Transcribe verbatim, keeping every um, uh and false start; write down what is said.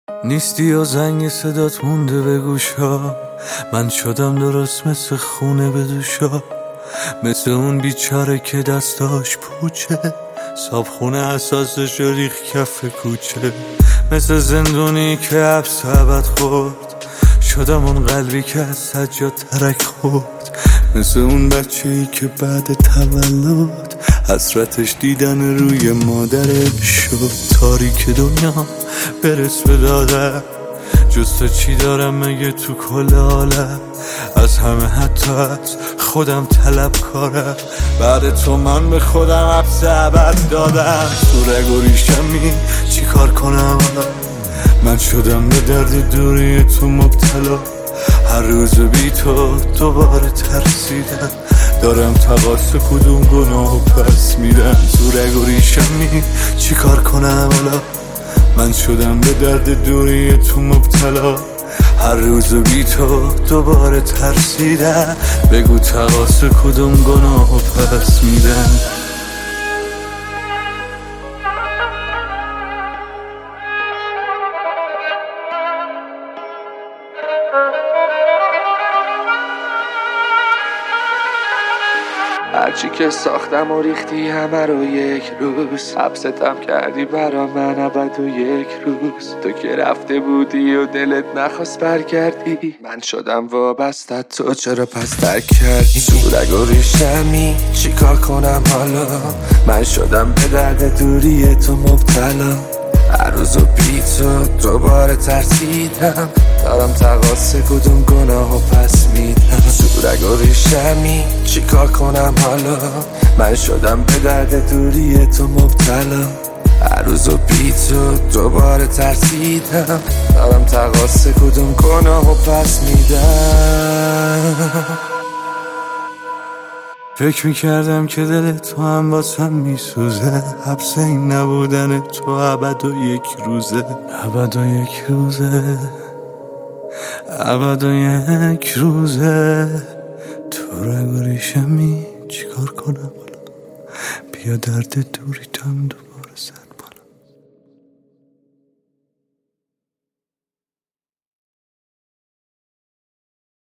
نیستی و زنگ صدات مونده به گوشا، من شدم درست مثل خونه به دوشا، مثل اون بیچاره که دستاش پوچه، صابخونه اساسش ریخ کف کوچه، مثل زندونی که حبس ابد خورد، شدم اون قلبی که از سجاد ترک خورد، مثل اون بچه‌ای که بعد تولد حسرتش دیدن روی مادرش شد. تاریک دنیا برس به دادم، جز تو چی دارم مگه تو کل عالم؟ از همه حتی از خودم طلب کارم، بعد تو من به خودم حبس ابد دادم. تو رگ و ریشمی چی کار کنم؟ من شدم به درد دوری تو مبتلا، هر روز بی تو دوباره ترسیدم، دارم تقاص کدوم گناهو پس میدم. تو رگ و ریشمی چی کار کنم حالا؟ من شدم به درد دوری تو مبتلا، هر روز بی تو دوباره ترسیدم، بگو تقاص کدوم گناهو پس میدم. هرچی که ساختم و ریختی همه رو یک روز، حبستم کردی برا من ابد و یک روز. تو که رفته بودی و دلت نخواست برگردی، من شدم وابسته، تو چرا پس ترک کردی؟ تو رگ و ریشمی چی کار کنم حالا؟ من شدم به درد دوری تو مبتلا، هر روز و بی تو دوباره ترسیدم، دارم تقاص کدوم گناهو پس میدم. تو رگ و ریشمی چی کار کنم حالا؟ من شدم به درد دوری تو مبتلا، هر روز و بی تو دوباره ترسیدم، دارم تقاص کدوم گناهو پس میدم. فکر میکردم که دل تو هم واسم میسوزه، حبس این نبودن تو ابد و یک روزه، ابد و یک روزه، ابد و یک روزه. تو رگ و ریشمی چی کار کنم حالا؟ بیا درد دوریتم دوباره سر